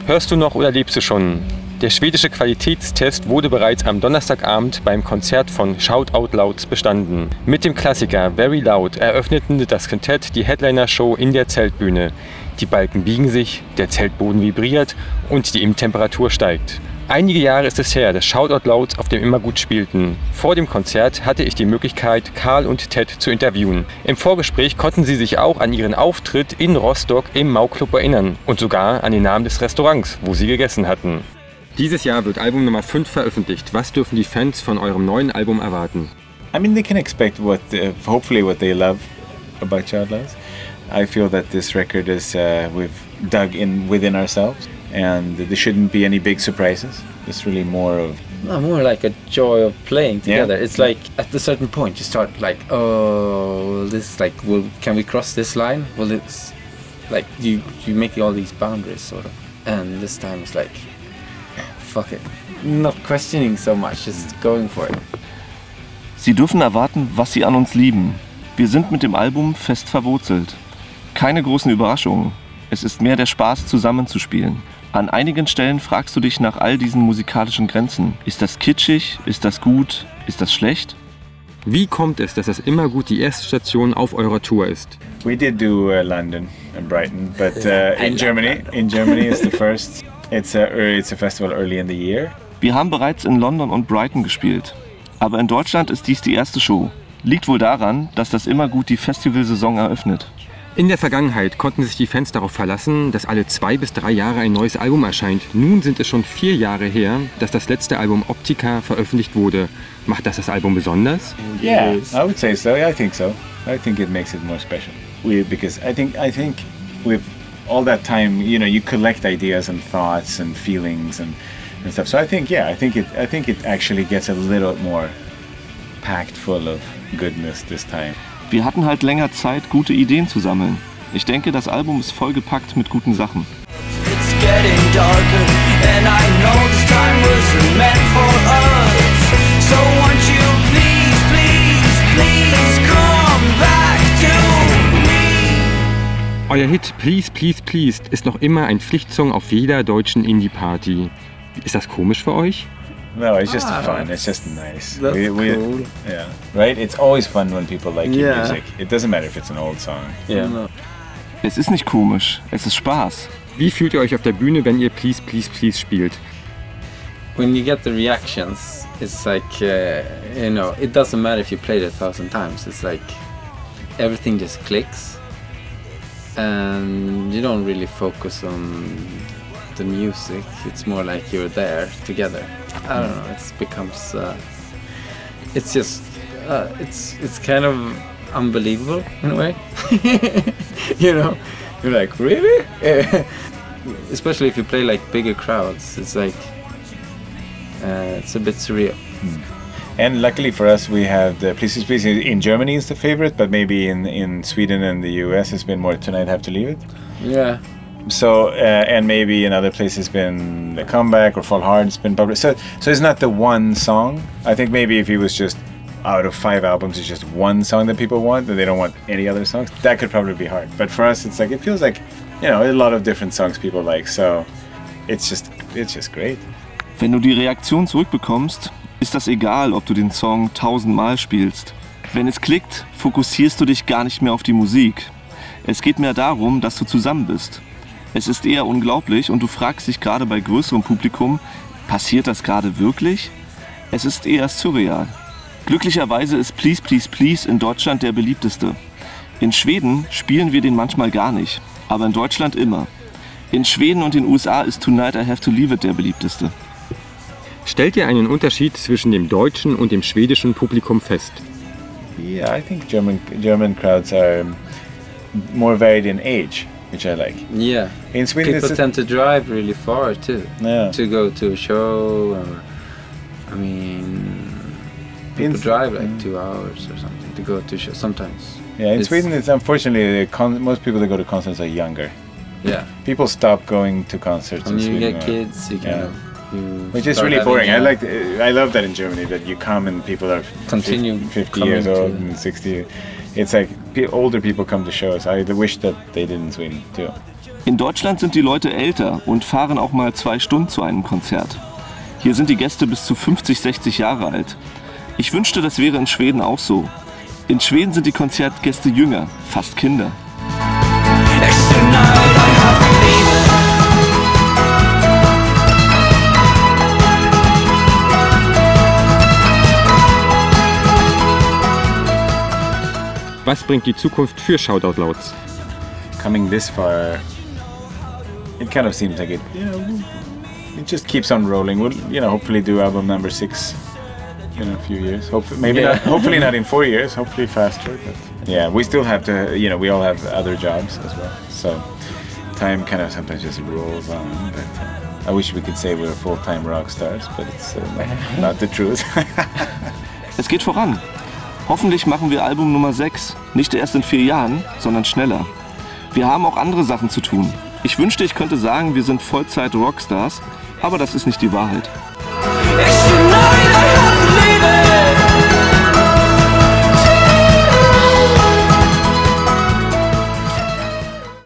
Hörst du noch oder lebst du schon? Der schwedische Qualitätstest wurde bereits am Donnerstagabend beim Konzert von Shout Out Loud bestanden. Mit dem Klassiker Very Loud eröffneten das Quintett die Headliner-Show in der Zeltbühne. Die Balken biegen sich, der Zeltboden vibriert und die Innentemperatur steigt. Einige Jahre ist es her, dass Shout Out Loud auf dem Immergut spielten. Vor dem Konzert hatte ich die Möglichkeit, Karl und Ted zu interviewen. Im Vorgespräch konnten sie sich auch an ihren Auftritt in Rostock im Mau-Club erinnern und sogar an den Namen des Restaurants, wo sie gegessen hatten. Dieses Jahr wird Album Nummer 5 veröffentlicht. Was dürfen die Fans von eurem neuen Album erwarten? I mean, they can expect hopefully what they love about Shout Out Loud. I feel that this record is we've dug in within ourselves. And there shouldn't be any big surprises. It's really more like a joy of playing together. Yeah. It's like at a certain point you start like, oh, this like, can we cross this line? Well, it's like you make all these boundaries sort of, and this time it's like, fuck it, not questioning so much, just going for it. Sie dürfen erwarten, was sie an uns lieben. Wir sind mit dem Album fest verwurzelt. Keine großen Überraschungen. Es ist mehr der Spaß, zusammenzuspielen. An einigen Stellen fragst du dich nach all diesen musikalischen Grenzen. Ist das kitschig? Ist das gut? Ist das schlecht? Wie kommt es, dass das Immergut die erste Station auf eurer Tour ist? We did do London and Brighton, but in Germany is the first. It's a festival early in the year. Wir haben bereits in London und Brighton gespielt. Aber in Deutschland ist dies die erste Show. Liegt wohl daran, dass das Immergut die Festivalsaison eröffnet. In der Vergangenheit konnten sich die Fans darauf verlassen, dass alle 2 bis 3 Jahre ein neues Album erscheint. Nun sind es schon 4 Jahre her, dass das letzte Album Optica veröffentlicht wurde. Macht das Album besonders? Yeah, I would say so. I think so. I think it makes it more special. Because I think with all that time, you collect ideas and thoughts and feelings and stuff. So I think it actually gets a little more packed full of goodness this time. Wir hatten halt länger Zeit, gute Ideen zu sammeln. Ich denke, das Album ist vollgepackt mit guten Sachen. It's getting darker and I know this time was meant for us. So won't you please come back to me. Euer Hit Please Please Please ist noch immer ein Pflichtsong auf jeder deutschen Indie-Party. Ist das komisch für euch? No, it's just fun. It's just nice. That's cool. Yeah, right? It's always fun when people like your music. It doesn't matter if it's an old song. Yeah. Es ist nicht komisch, es ist Spaß. Wie fühlt ihr euch auf der Bühne, wenn ihr Please Please Please spielt? When you get the reactions, it's like, it doesn't matter if you play it 1,000 times. It's like everything just clicks and you don't really focus on the music. It's more like you're there together. I don't know, it becomes it's just it's kind of unbelievable in a way. You're like, really? Especially if you play like bigger crowds, it's like it's a bit surreal. And luckily for us, we have the Please Please in Germany is the favorite, but maybe in Sweden and the US it's been more Tonight Have to Leave It. Yeah. So and maybe in other places been The Comeback or Fall Hard. It's been published. So it's not the one song. I think maybe if it was just out of 5 albums, it's just one song that people want, and they don't want any other songs. That could probably be hard. But for us, it's like it feels like a lot of different songs people like. So it's just great. Wenn du die Reaktion zurückbekommst, ist das egal, ob du den Song 1000 Mal spielst. Wenn es klickt, fokussierst du dich gar nicht mehr auf die Musik. Es geht mehr darum, dass du zusammen bist. Es ist eher unglaublich und du fragst dich gerade bei größerem Publikum, passiert das gerade wirklich? Es ist eher surreal. Glücklicherweise ist Please Please Please in Deutschland der beliebteste. In Schweden spielen wir den manchmal gar nicht, aber in Deutschland immer. In Schweden und den USA ist Tonight I Have to Leave It der beliebteste. Stellt ihr einen Unterschied zwischen dem deutschen und dem schwedischen Publikum fest? Yeah, I think German crowds are more varied in age, which I like. Yeah. In Sweden, people tend to drive really far too. Yeah. To go to a show, or people drive like 2 hours or something to go to a show sometimes. Yeah, in Sweden, it's unfortunately most people that go to concerts are younger. Yeah. People stop going to concerts in Sweden. When you get kids, you kind of. Which is really boring. I love that in Germany that you come and people are 50 years old and 60. It's like older people come to shows. I wish that they did in Sweden too. In Deutschland sind die Leute älter und fahren auch mal 2 Stunden zu einem Konzert. Hier sind die Gäste bis zu 50, 60 Jahre alt. Ich wünschte, das wäre in Schweden auch so. In Schweden sind die Konzertgäste jünger, fast Kinder. Was bringt die Zukunft für Shout Out Louds? Coming this far, it kind of seems like it just keeps on rolling. We'll, hopefully do album number 6 in a few years. Hopefully not in 4 years. Hopefully faster. But yeah, we still have to. We all have other jobs as well. So time kind of sometimes just rolls on. But I wish we could say we're full-time rock stars, but it's not the truth. Es geht voran. Hoffentlich machen wir Album Nummer 6, nicht erst in 4 Jahren, sondern schneller. Wir haben auch andere Sachen zu tun. Ich wünschte, ich könnte sagen, wir sind Vollzeit-Rockstars, aber das ist nicht die Wahrheit.